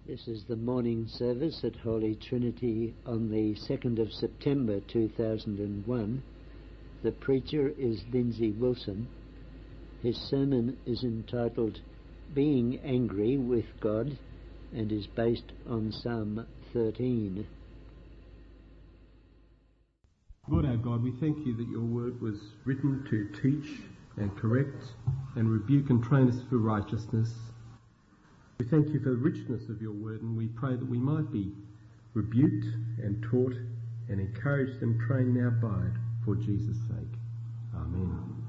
This is the morning service at Holy Trinity on the 2nd of September 2001. The preacher is Lindsay Wilson. His sermon is entitled Being Angry with God and is based on Psalm 13. Lord our God, we thank you that your word was written to teach and correct and rebuke and train us for righteousness. We thank you for the richness of your word, and we pray that we might be rebuked and taught and encouraged and trained now by it for Jesus' sake. Amen.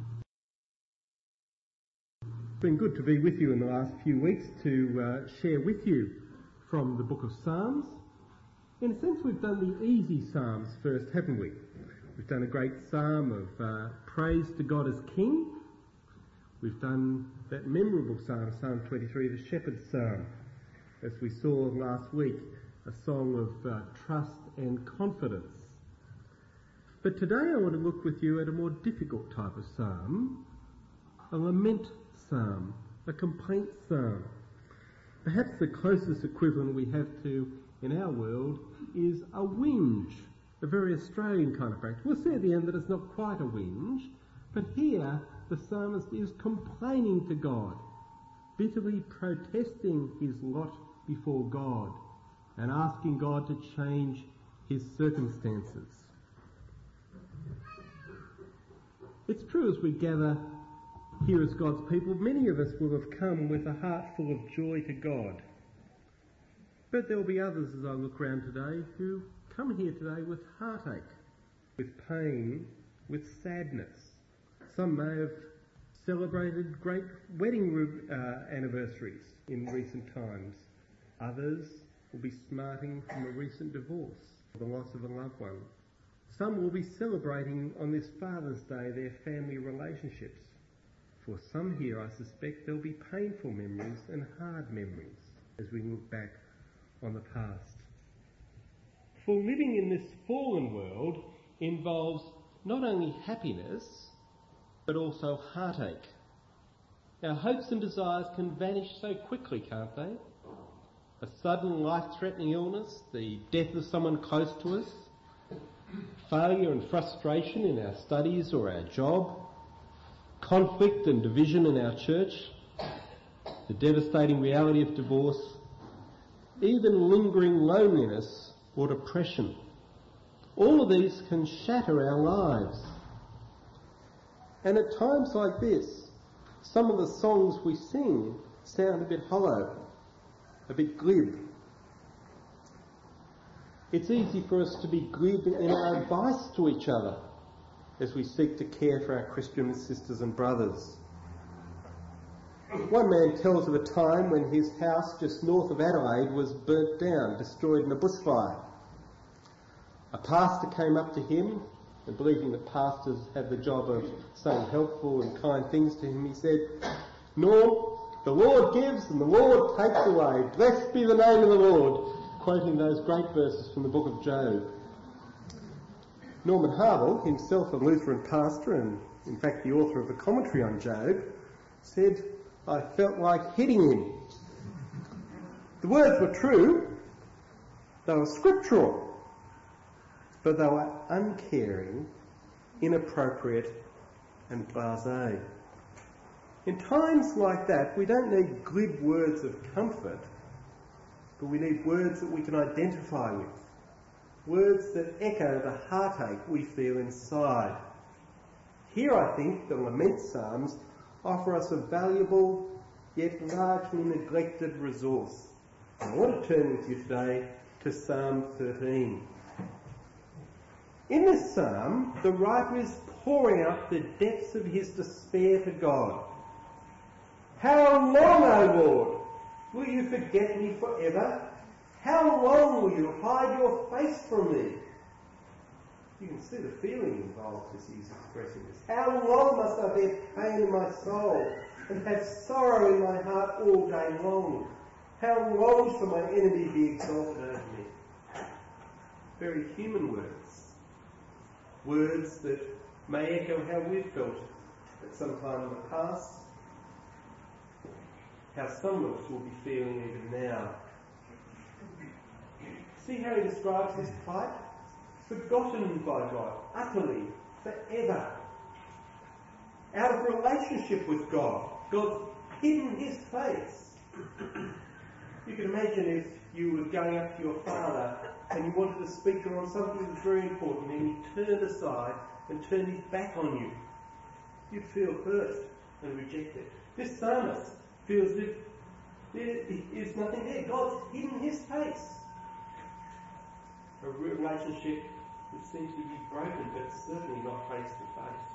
It's been good to be with you in the last few weeks to share with you from the book of Psalms. In a sense, we've done the easy Psalms first, haven't we? We've done a great psalm of praise to God as King. We've done that memorable psalm, Psalm 23, the Shepherd's Psalm. As we saw last week, a song of trust and confidence. But today I want to look with you at a more difficult type of psalm, a lament psalm, a complaint psalm. Perhaps the closest equivalent we have to in our world is a whinge, a very Australian kind of practice. We'll see at the end that it's not quite a whinge, but here the psalmist is complaining to God, bitterly protesting his lot before God and asking God to change his circumstances. It's true, as we gather here as God's people, many of us will have come with a heart full of joy to God. But there will be others, as I look around today, who come here today with heartache, with pain, with sadness. Some may have celebrated great wedding anniversaries in recent times. Others will be smarting from a recent divorce or the loss of a loved one. Some will be celebrating on this Father's Day their family relationships. For some here, I suspect there'll be painful memories and hard memories as we look back on the past. For living in this fallen world involves not only happiness, but also heartache. Our hopes and desires can vanish so quickly, can't they? A sudden life-threatening illness, the death of someone close to us, failure and frustration in our studies or our job, conflict and division in our church, the devastating reality of divorce, even lingering loneliness or depression. All of these can shatter our lives. And at times like this, some of the songs we sing sound a bit hollow, a bit glib. It's easy for us to be glib in our advice to each other as we seek to care for our Christian sisters and brothers. One man tells of a time when his house just north of Adelaide was burnt down, destroyed in a bushfire. A pastor came up to him, and believing that pastors have the job of saying helpful and kind things to him, he said, "Norm, the Lord gives and the Lord takes away. Blessed be the name of the Lord," quoting those great verses from the book of Job. Norman Harville, himself a Lutheran pastor and in fact the author of a commentary on Job, said, "I felt like hitting him." The words were true, they were scriptural, but they were uncaring, inappropriate and blasé. In times like that, we don't need glib words of comfort, but we need words that we can identify with, words that echo the heartache we feel inside. Here I think the lament psalms offer us a valuable yet largely neglected resource. I want to turn with you today to Psalm 13. In this psalm, the writer is pouring out the depths of his despair to God. "How long, O Lord, will you forget me forever? How long will you hide your face from me?" You can see the feeling involved as he's expressing this. "How long must I bear pain in my soul and have sorrow in my heart all day long? How long shall my enemy be exalted over me?" Very human words. Words that may echo how we've felt at some time in the past, how some of us will be feeling even now. See how he describes his plight? Forgotten by God, utterly, forever. Out of relationship with God. God's hidden his face. You can imagine if you were going up to your father and you wanted to speak to him on something that was very important and he turned aside and turned his back on you. You'd feel hurt and rejected. This psalmist feels that there is nothing there. God's hidden his face. A relationship that seems to be broken, but certainly not face to face.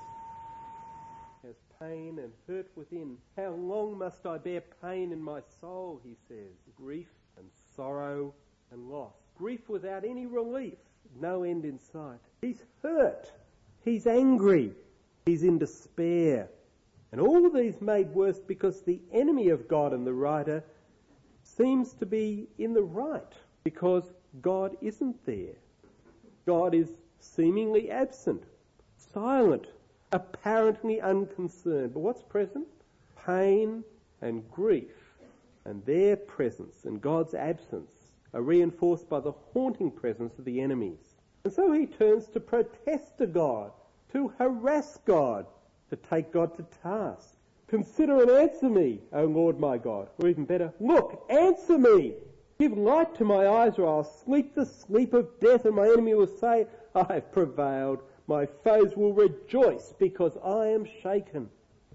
Has pain and hurt within. How long must I bear pain in my soul, he says. Grief and sorrow and loss. Grief without any relief. No end in sight. He's hurt. He's angry. He's in despair. And all of these made worse because the enemy of God and the writer seems to be in the right, because God isn't there. God is seemingly absent, silent, apparently unconcerned. But what's present? Pain and grief. And their presence and God's absence are reinforced by the haunting presence of the enemies. And so he turns to protest to God, to harass God, to take God to task. Consider and answer me, O Lord my God. Or even better, look, answer me. Give light to my eyes, or I'll sleep the sleep of death, and my enemy will say, I have prevailed. My foes will rejoice because I am shaken.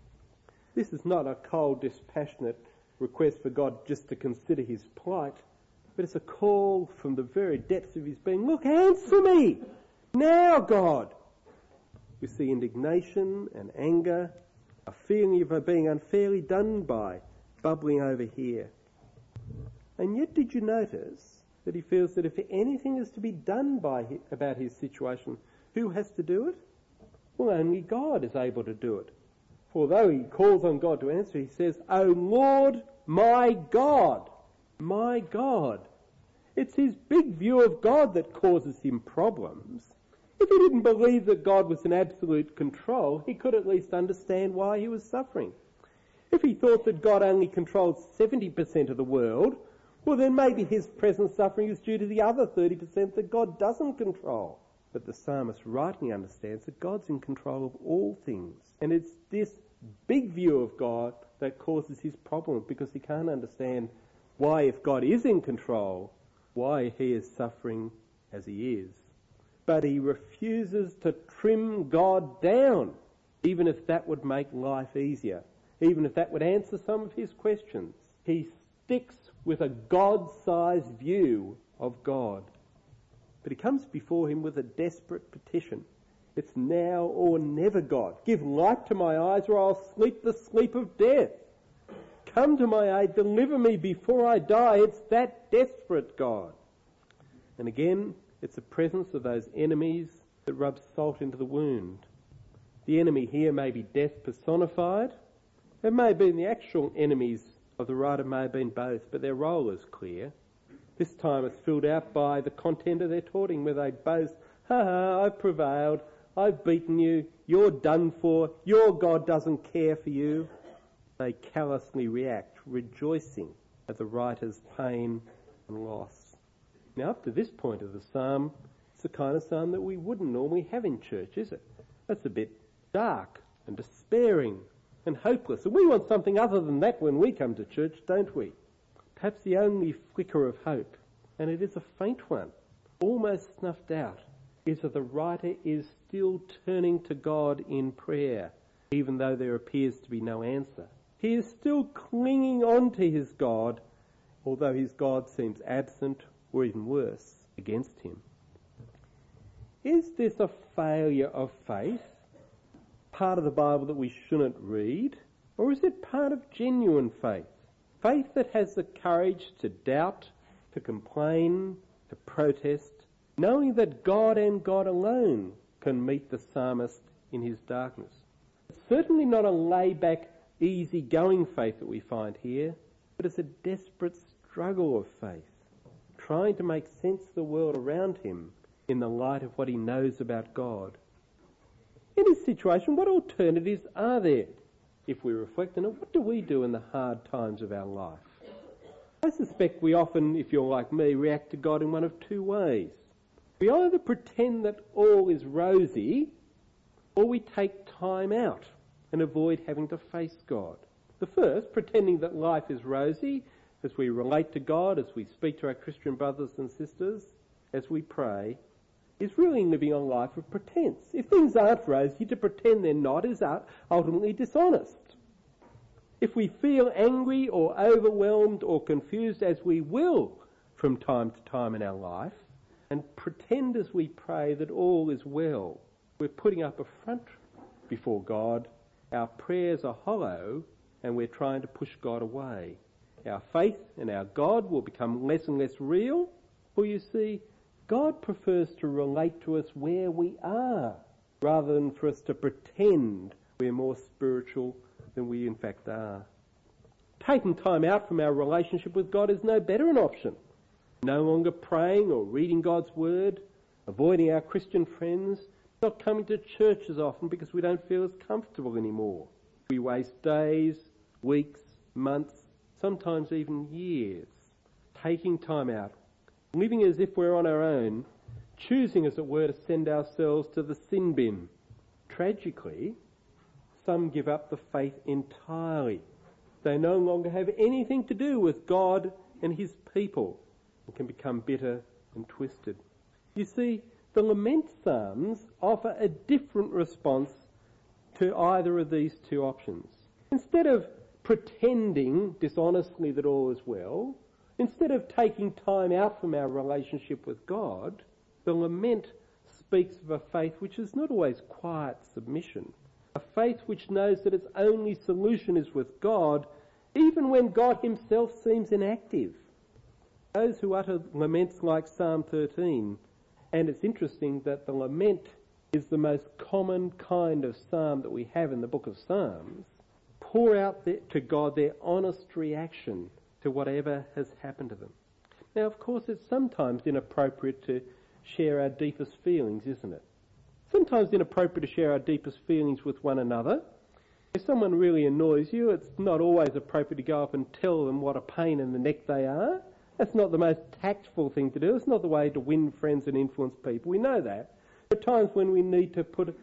This is not a cold, dispassionate request for God just to consider his plight, but it's a call from the very depths of his being. Look, answer me now, God. We see indignation and anger, a feeling of being unfairly done by, bubbling over here. And yet did you notice that he feels that if anything is to be done about his situation, who has to do it? Well, only God is able to do it. For although he calls on God to answer, he says, O Lord, my God, my God. It's his big view of God that causes him problems. If he didn't believe that God was in absolute control, he could at least understand why he was suffering. If he thought that God only controlled 70% of the world, well then maybe his present suffering is due to the other 30% that God doesn't control. But the psalmist rightly understands that God's in control of all things. And it's this big view of God that causes his problem, because he can't understand why, if God is in control, why he is suffering as he is. But he refuses to trim God down, even if that would make life easier, even if that would answer some of his questions. He sticks with a God-sized view of God. But he comes before him with a desperate petition. It's now or never, God. Give light to my eyes, or I'll sleep the sleep of death. Come to my aid, deliver me before I die. It's that desperate, God. And again, it's the presence of those enemies that rubs salt into the wound. The enemy here may be death personified. It may have been the actual enemies of the writer, may have been both, but their role is clear. This time it's filled out by the content of their taunting, where they boast, ha ha, I've prevailed, I've beaten you, you're done for, your God doesn't care for you. They callously react, rejoicing at the writer's pain and loss. Now, up to this point of the psalm, it's the kind of psalm that we wouldn't normally have in church, is it? That's a bit dark and despairing and hopeless. And we want something other than that when we come to church, don't we? Perhaps the only flicker of hope, and it is a faint one, almost snuffed out, is that the writer is still turning to God in prayer, even though there appears to be no answer. He is still clinging on to his God, although his God seems absent, or even worse, against him. Is this a failure of faith, part of the Bible that we shouldn't read, or is it part of genuine faith? Faith that has the courage to doubt, to complain, to protest, knowing that God and God alone can meet the psalmist in his darkness. It's certainly not a laid-back, easy-going faith that we find here, but it's a desperate struggle of faith, trying to make sense of the world around him in the light of what he knows about God. In this situation, what alternatives are there? If we reflect on it, what do we do in the hard times of our life? I suspect we often, if you're like me, react to God in one of two ways. We either pretend that all is rosy, or we take time out and avoid having to face God. The first, pretending that life is rosy, as we relate to God, as we speak to our Christian brothers and sisters, as we pray, is really living a life of pretense. If things aren't rosy, to pretend they're not is ultimately dishonest. If we feel angry or overwhelmed or confused, as we will from time to time in our life, and pretend as we pray that all is well, we're putting up a front before God, our prayers are hollow, and we're trying to push God away. Our faith in our God will become less and less real, for you see, God prefers to relate to us where we are, rather than for us to pretend we're more spiritual than we in fact are. Taking time out from our relationship with God is no better an option. No longer praying or reading God's word, avoiding our Christian friends, not coming to church as often because we don't feel as comfortable anymore. We waste days, weeks, months, sometimes even years, taking time out, living as if we're on our own, choosing, as it were, to send ourselves to the sin bin. Tragically, some give up the faith entirely. They no longer have anything to do with God and his people and can become bitter and twisted. You see, the lament psalms offer a different response to either of these two options. Instead of pretending dishonestly that all is well, instead of taking time out from our relationship with God, the lament speaks of a faith which is not always quiet submission, a faith which knows that its only solution is with God, even when God himself seems inactive. Those who utter laments like Psalm 13, and it's interesting that the lament is the most common kind of psalm that we have in the book of Psalms, pour out to God their honest reaction to whatever has happened to them. Now, of course, it's sometimes inappropriate to share our deepest feelings, isn't it? Sometimes inappropriate to share our deepest feelings with one another. If someone really annoys you, it's not always appropriate to go up and tell them what a pain in the neck they are. That's not the most tactful thing to do. It's not the way to win friends and influence people. We know that. There are times when we need to put,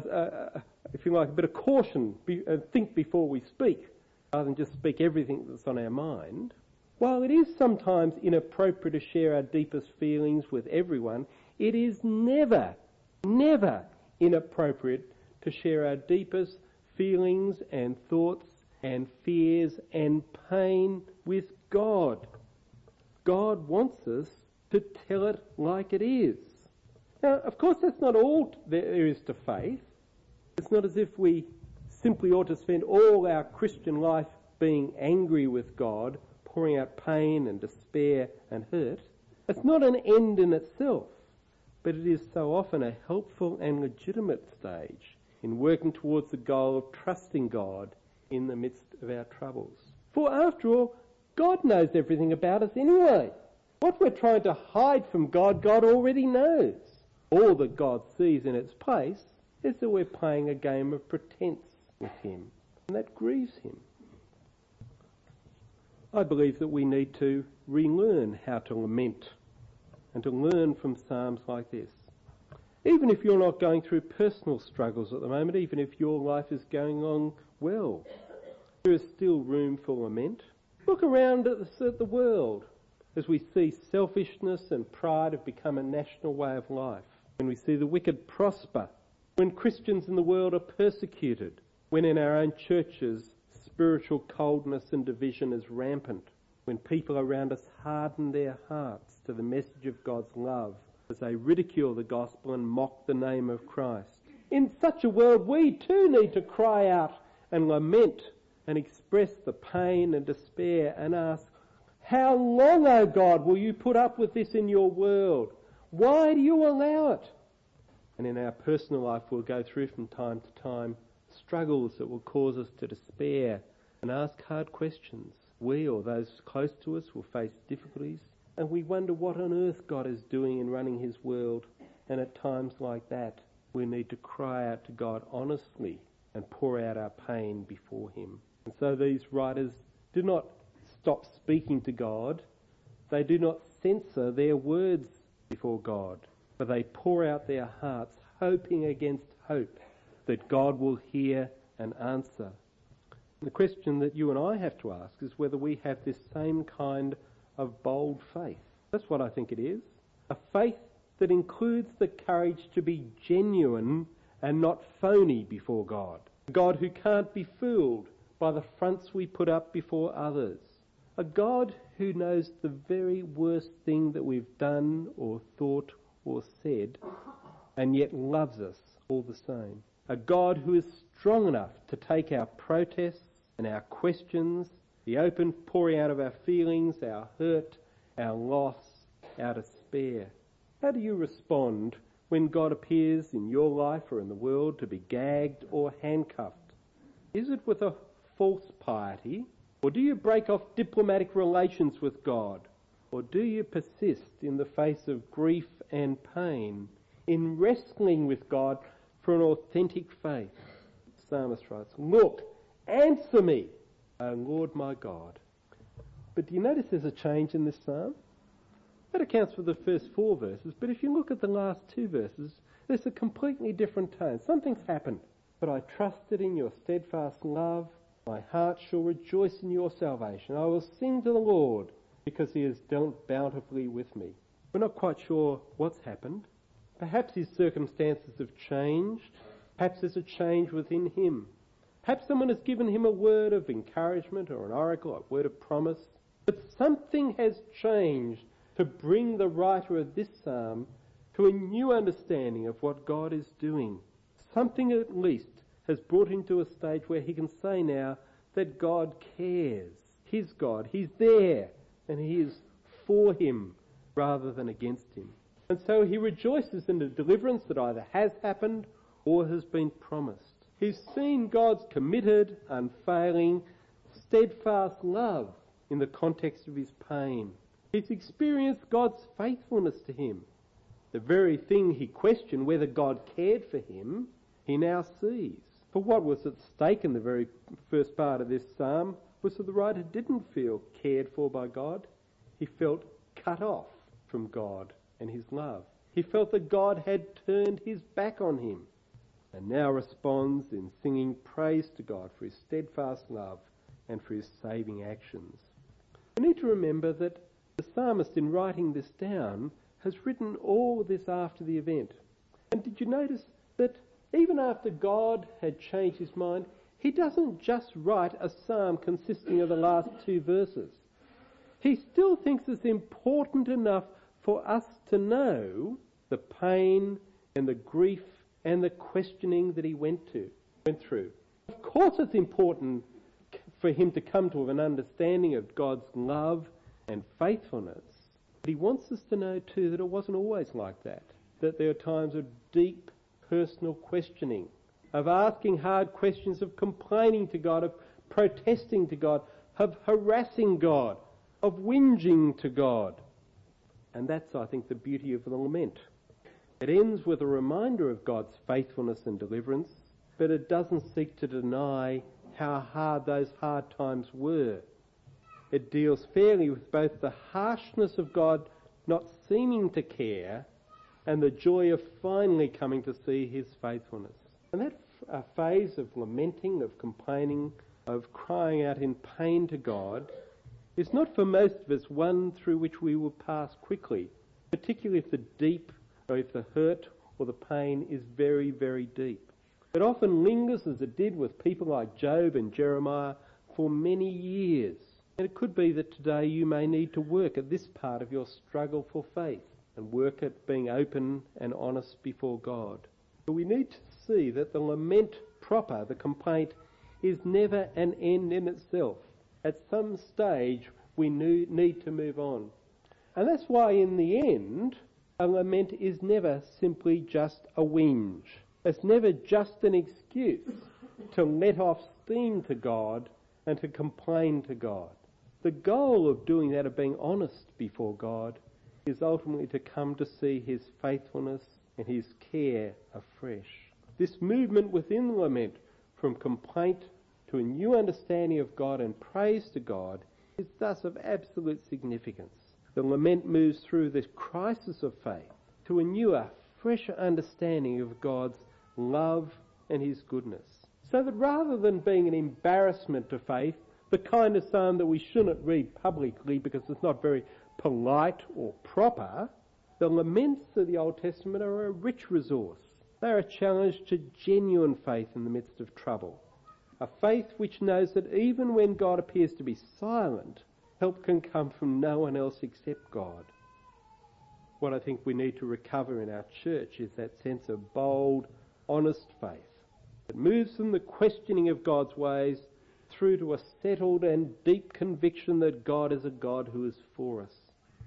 if you like, a bit of caution, think before we speak, rather than just speak everything that's on our mind. While it is sometimes inappropriate to share our deepest feelings with everyone, it is never inappropriate to share our deepest feelings and thoughts and fears and pain with God. God wants us to tell it like it is. Now, of course, that's not all there is to faith. It's not as if we simply ought to spend all our Christian life being angry with God, pouring out pain and despair and hurt. It's not an end in itself, but it is so often a helpful and legitimate stage in working towards the goal of trusting God in the midst of our troubles. For after all, God knows everything about us anyway. What we're trying to hide from God, God already knows. All that God sees in its place is that we're playing a game of pretense with him, and that grieves him. I believe that we need to relearn how to lament and to learn from psalms like this. Even if you're not going through personal struggles at the moment, even if your life is going along well, there is still room for lament. Look around at the world as we see selfishness and pride have become a national way of life, when we see the wicked prosper, when Christians in the world are persecuted, when in our own churches spiritual coldness and division is rampant, when people around us harden their hearts to the message of God's love as they ridicule the gospel and mock the name of Christ. In such a world, we too need to cry out and lament and express the pain and despair and ask, how long, O God, will you put up with this in your world? Why do you allow it? And in our personal life, we'll go through from time to time struggles that will cause us to despair and ask hard questions. We or those close to us will face difficulties, and we wonder what on earth God is doing in running his world. And at times like that, we need to cry out to God honestly and pour out our pain before him. And so these writers do not stop speaking to God, they do not censor their words before God, but they pour out their hearts, hoping against hope that God will hear and answer. The question that you and I have to ask is whether we have this same kind of bold faith. That's what I think it is. A faith that includes the courage to be genuine and not phony before God. A God who can't be fooled by the fronts we put up before others. A God who knows the very worst thing that we've done or thought or said and yet loves us all the same. A God who is strong enough to take our protests and our questions, the open pouring out of our feelings, our hurt, our loss, our despair. How do you respond when God appears in your life or in the world to be gagged or handcuffed? Is it with a false piety, or do you break off diplomatic relations with God? Or do you persist in the face of grief and pain, in wrestling with God for an authentic faith? The psalmist writes, "Look, answer me, O Lord my God." But do you notice there's a change in this psalm? That accounts for the first 4 verses, but if you look at the last 2 verses, there's a completely different tone. Something's happened. But I trusted in your steadfast love. My heart shall rejoice in your salvation. I will sing to the Lord because he has dealt bountifully with me. We're not quite sure what's happened. Perhaps his circumstances have changed. Perhaps there's a change within him. Perhaps someone has given him a word of encouragement or an oracle, a word of promise. But something has changed to bring the writer of this psalm to a new understanding of what God is doing. Something at least has brought him to a stage where he can say now that God cares. His God, he's there, and he is for him rather than against him. And so he rejoices in the deliverance that either has happened or has been promised. He's seen God's committed, unfailing, steadfast love in the context of his pain. He's experienced God's faithfulness to him. The very thing he questioned, whether God cared for him, he now sees. But what was at stake in the very first part of this psalm was that the writer didn't feel cared for by God. He felt cut off from God and his love. He felt that God had turned his back on him, and now responds in singing praise to God for his steadfast love and for his saving actions. We need to remember that the psalmist, in writing this down, has written all this after the event. And did you notice that even after God had changed his mind, he doesn't just write a psalm consisting of the last 2 verses. He still thinks it's important enough for us to know the pain and the grief and the questioning that he went through. Of course it's important for him to come to an understanding of God's love and faithfulness, but he wants us to know too that it wasn't always like that, that there are times of deep personal questioning, of asking hard questions, of complaining to God, of protesting to God, of harassing God, of whinging to God. And that's, I think, the beauty of the lament. It ends with a reminder of God's faithfulness and deliverance, but it doesn't seek to deny how hard those hard times were. It deals fairly with both the harshness of God not seeming to care and the joy of finally coming to see his faithfulness. And that phase of lamenting, of complaining, of crying out in pain to God is not for most of us one through which we will pass quickly, particularly if the deep or if the hurt or the pain is very, very deep. It often lingers, as it did with people like Job and Jeremiah, for many years. And it could be that today you may need to work at this part of your struggle for faith and work at being open and honest before God. But we need to see that the lament proper, the complaint, is never an end in itself. At some stage we need to move on. And that's why in the end, a lament is never simply just a whinge. It's never just an excuse to let off steam to God and to complain to God. The goal of doing that, of being honest before God, is ultimately to come to see his faithfulness and his care afresh. This movement within the lament from complaint to a new understanding of God and praise to God is thus of absolute significance. The lament moves through this crisis of faith to a newer, fresher understanding of God's love and his goodness. So that rather than being an embarrassment to faith, the kind of psalm that we shouldn't read publicly because it's not very polite or proper, the laments of the Old Testament are a rich resource. They are a challenge to genuine faith in the midst of trouble. A faith which knows that even when God appears to be silent, help can come from no one else except God. What I think we need to recover in our church is that sense of bold, honest faith that moves from the questioning of God's ways through to a settled and deep conviction that God is a God who is for us.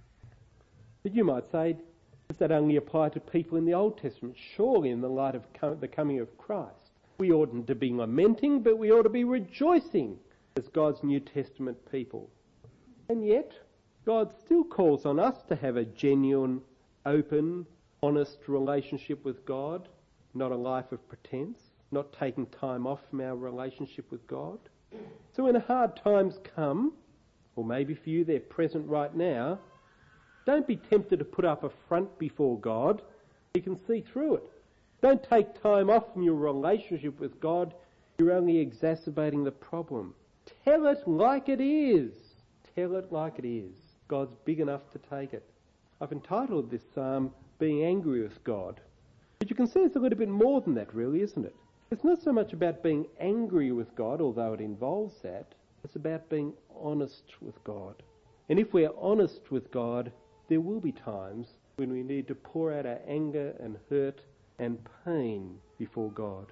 But you might say, does that only apply to people in the Old Testament? Surely in the light of the coming of Christ, we oughtn't to be lamenting, but we ought to be rejoicing as God's New Testament people. And yet, God still calls on us to have a genuine, open, honest relationship with God, not a life of pretense, not taking time off from our relationship with God. So when hard times come, or maybe for you they're present right now, don't be tempted to put up a front before God. He can see through it. Don't take time off from your relationship with God. You're only exacerbating the problem. Tell it like it is. Tell it like it is. God's big enough to take it. I've entitled this psalm, Being Angry with God. But you can see it's a little bit more than that really, isn't it? It's not so much about being angry with God, although it involves that. It's about being honest with God. And if we're honest with God, there will be times when we need to pour out our anger and hurt and pain before God.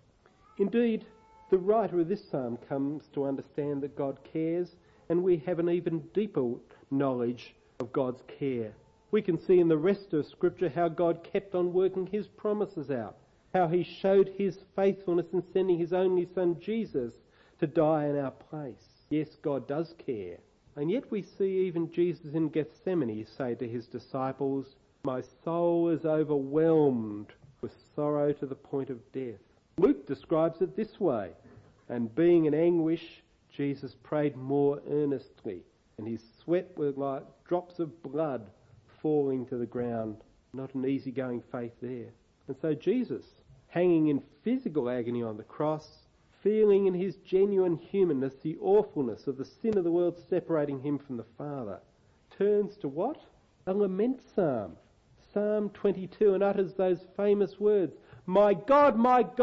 Indeed, the writer of this psalm comes to understand that God cares, and we have an even deeper knowledge of God's care. We can see in the rest of Scripture how God kept on working his promises out, how he showed his faithfulness in sending his only Son Jesus to die in our place. Yes, God does care. And yet we see even Jesus in Gethsemane say to his disciples, "My soul is overwhelmed with sorrow to the point of death." Luke describes it this way, "And being in anguish, Jesus prayed more earnestly, and his sweat was like drops of blood falling to the ground." Not an easygoing faith there. And so Jesus, hanging in physical agony on the cross, feeling in his genuine humanness the awfulness of the sin of the world separating him from the Father, turns to what? A lament psalm, Psalm 22, and utters those famous words, my God,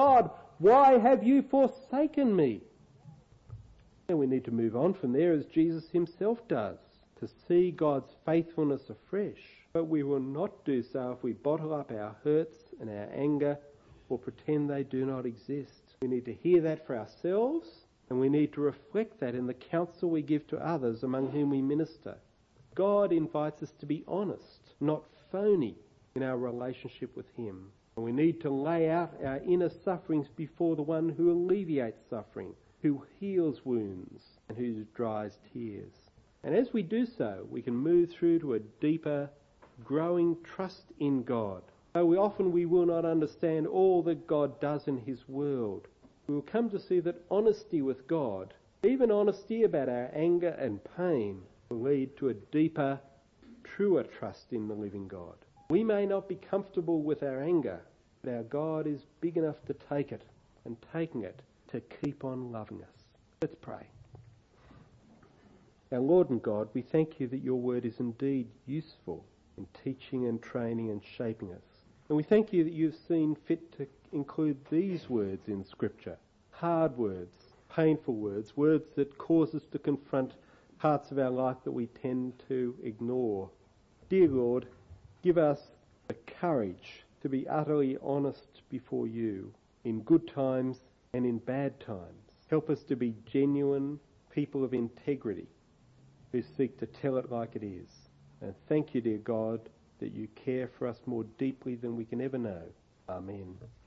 why have you forsaken me?" And we need to move on from there as Jesus himself does, to see God's faithfulness afresh. But we will not do so if we bottle up our hurts and our anger or pretend they do not exist. We need to hear that for ourselves, and we need to reflect that in the counsel we give to others among whom we minister. God invites us to be honest, not phony, in our relationship with him. And we need to lay out our inner sufferings before the one who alleviates suffering, who heals wounds, and who dries tears. And as we do so, we can move through to a deeper, growing trust in God. Though we will not understand all that God does in his world, we will come to see that honesty with God, even honesty about our anger and pain, will lead to a deeper, truer trust in the living God. We may not be comfortable with our anger, but our God is big enough to take it, and taking it, to keep on loving us. Let's pray. Our Lord and God, we thank you that your word is indeed useful in teaching and training and shaping us. And we thank you that you've seen fit to include these words in Scripture. Hard words, painful words, words that cause us to confront parts of our life that we tend to ignore. Dear Lord, give us the courage to be utterly honest before you in good times and in bad times. Help us to be genuine people of integrity who seek to tell it like it is. And thank you, dear God, that you care for us more deeply than we can ever know. Amen.